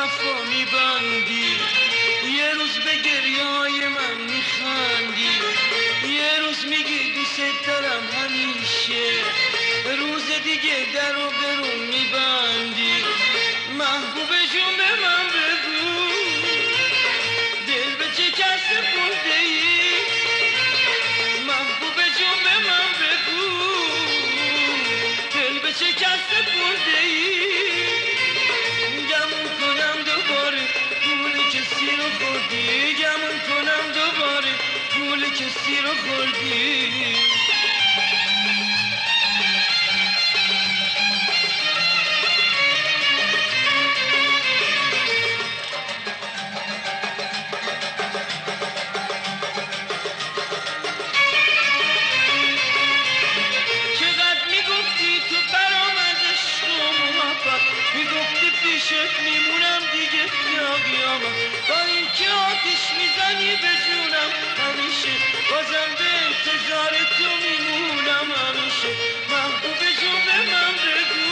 وفا میبندی، یه روز به گریه‌های من میخندی، یه روز میگی دوست دارم همیشه، روز دیگه در و برون میبندی. محبوب جون به من بگو دل به چه کس سپرده ای؟ محبوب جون به من بگو دل به چه کس سپرده ای؟ گمون کنم دوباره پول کسی رو خوردی، گمون کنم دوباره پول کسی رو خوردی. میمونم دیگه یا قیامت، با اینکه آتیش میزنی به جونم همیشه، بازم به انتظار تو میمونم همیشه. محبوب جون به من بگو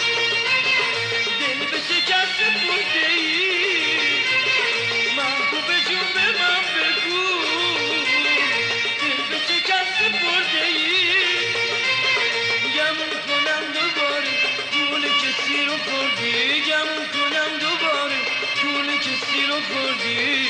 دل به چه کس سپرده ای؟ محبوب جون به من بگو دل به چه کس سپرده ای؟ گمون کنم دوباره پول کسی رو خوردی، گمون کنم دوباره پول کسی رو خوردی.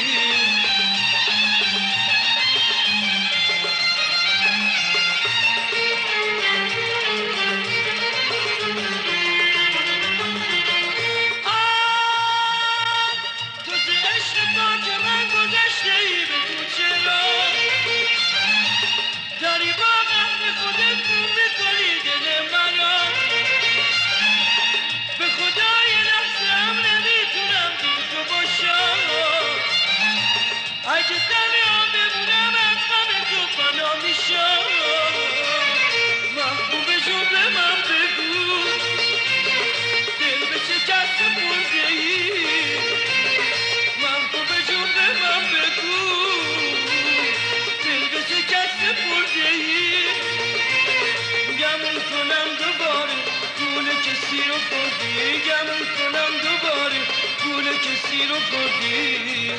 اگه تنها بمونم از غم تو فنا میشم. محبوب جون به من بگو دل به چه کس سپرده ای؟ محبوب جون به من بگو دل به چه کس سپرده ای؟ گمون کنم دوباره پول کسی رو خوردی، گمون کنم دوباره پول کسی رو خوردی.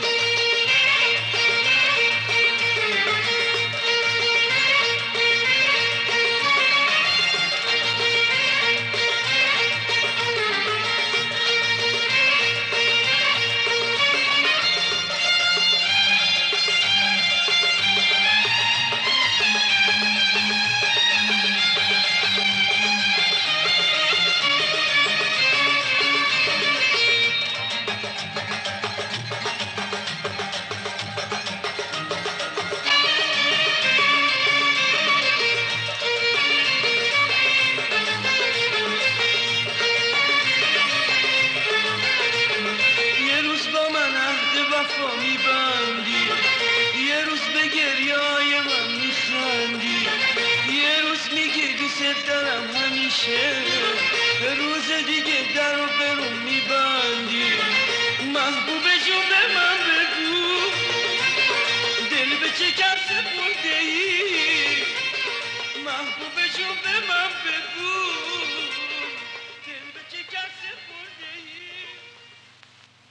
وفا میبندی، یه روز به گریه‌های من میخندی، یه روز میگی دوست دارم همیشه، به روز دیگه در و برون میبندی. محبوب جون به من بگو دل به چه کس سپرده ای؟ محبوب